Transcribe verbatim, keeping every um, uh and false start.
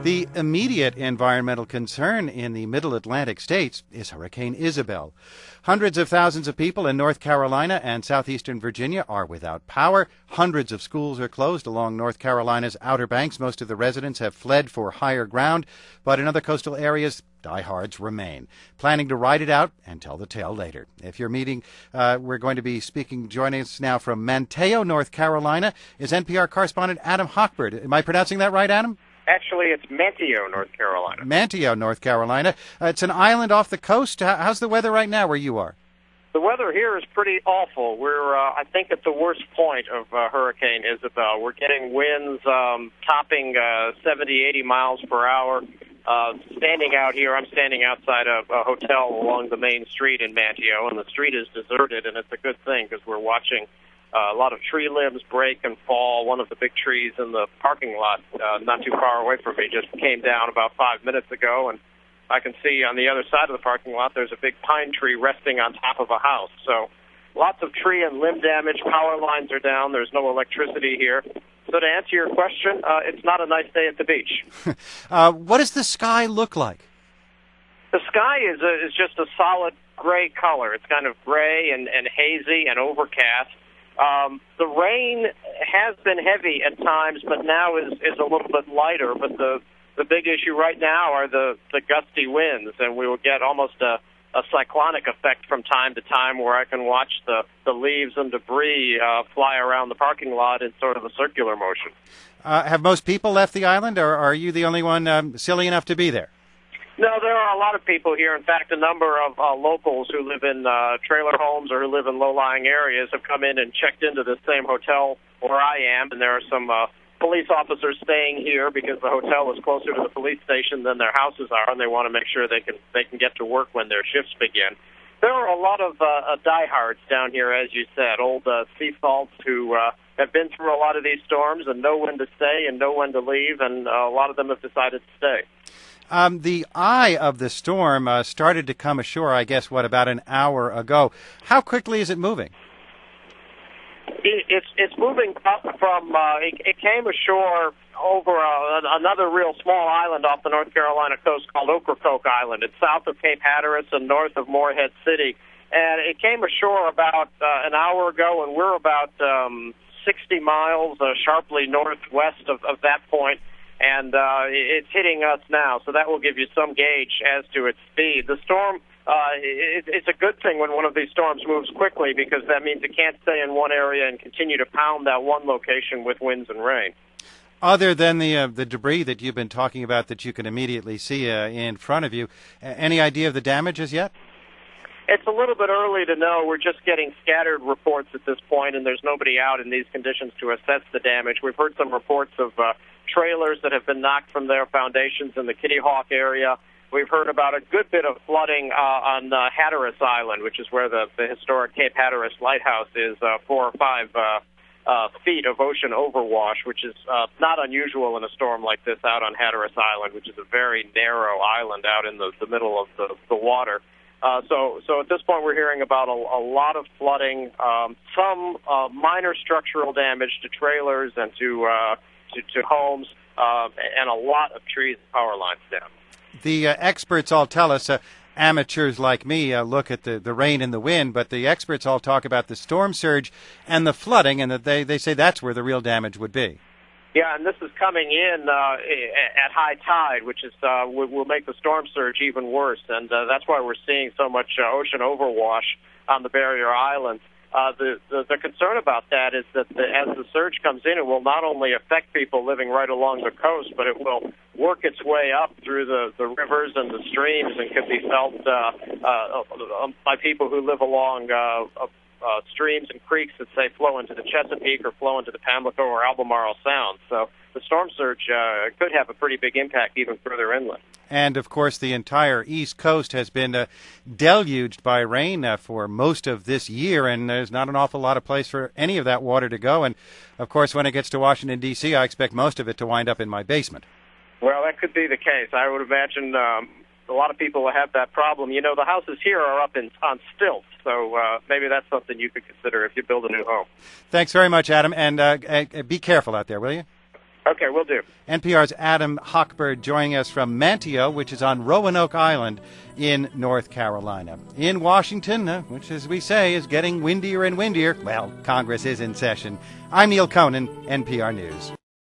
The immediate environmental concern in the middle Atlantic states is Hurricane Isabel. Hundreds of thousands of people in North Carolina and southeastern Virginia are without power. Hundreds of schools are closed along North Carolina's Outer Banks. Most of the residents have fled for higher ground, but in other coastal areas, diehards remain, planning to ride it out and tell the tale later. If you're meeting, uh, we're going to be speaking, joining us now from Manteo, North Carolina, is N P R correspondent Adam Hochberg. Am I pronouncing that right, Adam? Actually, it's Manteo, North Carolina. Manteo, North Carolina. Uh, it's an island off the coast. How's the weather right now where you are? The weather here is pretty awful. We're, uh, I think, at the worst point of uh, Hurricane Isabel. We're getting winds um, topping uh, seventy, eighty miles per hour. Uh, standing out here, I'm standing outside a, a hotel along the main street in Manteo, and the street is deserted, and it's a good thing because we're watching Uh, a lot of tree limbs break and fall. One of the big trees in the parking lot uh, not too far away from me just came down about five minutes ago, and I can see on the other side of the parking lot there's a big pine tree resting on top of a house. So lots of tree and limb damage. Power lines are down. There's no electricity here. So to answer your question, uh, it's not a nice day at the beach. uh, what does the sky look like? The sky is, a, is just a solid gray color. It's kind of gray and, and hazy and overcast. Um, the rain has been heavy at times, but now is, is a little bit lighter. But the, the big issue right now are the, the gusty winds, and we will get almost a, a cyclonic effect from time to time where I can watch the, the leaves and debris uh, fly around the parking lot in sort of a circular motion. Uh, have most people left the island, or are you the only one um, silly enough to be there? No, there are a lot of people here. In fact, a number of uh, locals who live in uh, trailer homes or who live in low-lying areas have come in and checked into the same hotel where I am, and there are some uh, police officers staying here because the hotel is closer to the police station than their houses are, and they want to make sure they can they can get to work when their shifts begin. There are a lot of uh, uh, diehards down here, as you said, old uh, sea salts who uh, have been through a lot of these storms and know when to stay and know when to leave, and uh, a lot of them have decided to stay. Um, the eye of the storm uh, started to come ashore, I guess, what, about an hour ago. How quickly is it moving? It, it's it's moving up from, uh, it, it came ashore over a, another real small island off the North Carolina coast called Ocracoke Island. It's south of Cape Hatteras and north of Morehead City. And it came ashore about uh, an hour ago, and we're about um, sixty miles uh, sharply northwest of, of that point. And uh, it's hitting us now, so that will give you some gauge as to its speed. The storm, uh, it, it's a good thing when one of these storms moves quickly because that means it can't stay in one area and continue to pound that one location with winds and rain. Other than the uh, the debris that you've been talking about that you can immediately see uh, in front of you, uh, any idea of the damage as yet? It's a little bit early to know. We're just getting scattered reports at this point, and there's nobody out in these conditions to assess the damage. We've heard some reports of uh, trailers that have been knocked from their foundations in the Kitty Hawk area. We've heard about a good bit of flooding uh, on uh, Hatteras Island, which is where the, the historic Cape Hatteras Lighthouse is, uh, four or five uh, uh, feet of ocean overwash, which is uh, not unusual in a storm like this out on Hatteras Island, which is a very narrow island out in the, the middle of the, the water. Uh, so, so at this point, we're hearing about a, a lot of flooding, um, some uh, minor structural damage to trailers and to uh, to, to homes, uh, and a lot of trees and power lines down. The uh, experts all tell us, uh, amateurs like me uh, look at the, the rain and the wind, but the experts all talk about the storm surge and the flooding, and that they, they say that's where the real damage would be. Yeah, and this is coming in uh, at high tide, which is uh, will make the storm surge even worse, and uh, that's why we're seeing so much uh, ocean overwash on the barrier islands. Uh, the, the the concern about that is that the, as the surge comes in, it will not only affect people living right along the coast, but it will work its way up through the, the rivers and the streams and can be felt uh, uh, by people who live along uh, uh, streams and creeks that, say, flow into the Chesapeake or flow into the Pamlico or Albemarle Sound. So the storm surge uh, could have a pretty big impact even further inland. And, of course, the entire East Coast has been uh, deluged by rain uh, for most of this year, and there's not an awful lot of place for any of that water to go. And, of course, when it gets to Washington, D C, I expect most of it to wind up in my basement. Well, that could be the case. I would imagine um, a lot of people will have that problem. You know, the houses here are up in, on stilts, so uh, maybe that's something you could consider if you build a new home. Thanks very much, Adam, and uh, uh, be careful out there, will you? Okay, we'll do. N P R's Adam Hochberg joining us from Manteo, which is on Roanoke Island in North Carolina. In Washington, uh, which, as we say, is getting windier and windier, well, Congress is in session. I'm Neil Conan, N P R News.